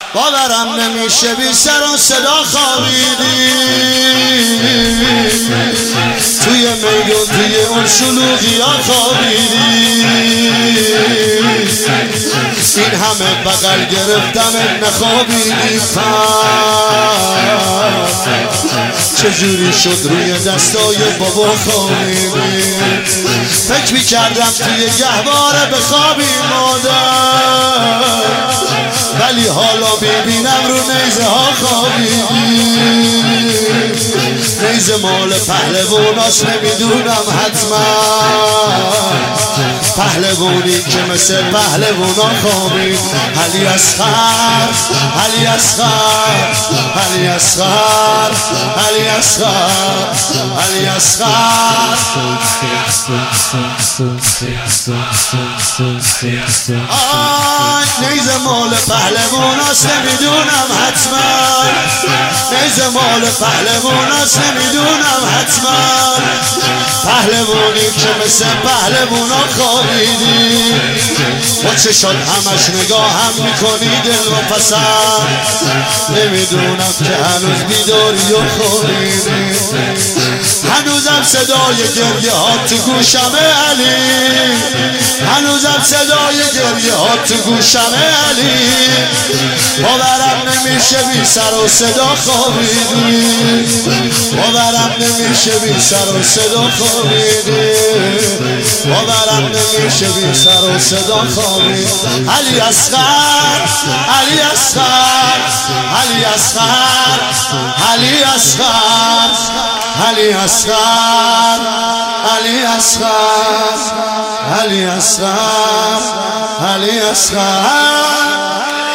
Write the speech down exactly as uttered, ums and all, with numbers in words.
باورم نمیشه بی سر و صدا خوابیدی توی میدون توی اون شلوغی ها خوابیدی این همه بغل گرفتم نخوابیدی چجوری شد روی دستای بابا خوابیدی فکر میکردم توی گهواره بخوابی مادر ولی حالا ببینم رو نیزه ها خوابیدی نیزه مال پهلواناست نمیدونم حتما پهلوانی که مثل پهلوانا خوابید علی اصغر علی اصغر علی اصغر علی اصغر علی اصغر آی نیزه مال پهلواناست نمیدونم حتما نیزه مال پهلواناست نمیدونم حتما پهلوانی که مثل پهلوانا خوابیدی با چشات همش نگاه هم میکنی دل و پسند نمیدونم که هنوز بیداری و خوابیدی هنوزم صدای گریه ها تو گوشمه علی هنوزم صدای گریه ها تو گوشمه علی باورم نمیشه بی سر و صدا خوابیدی باورم نمیشه بی سر و صدا خوابیدی باورم نمیشه بی سر و صدا خوابیدی علی اصغر علی اصغر علی اصغر علی اصغر علی اصغر علی اصغر علی اصغر علی اصغر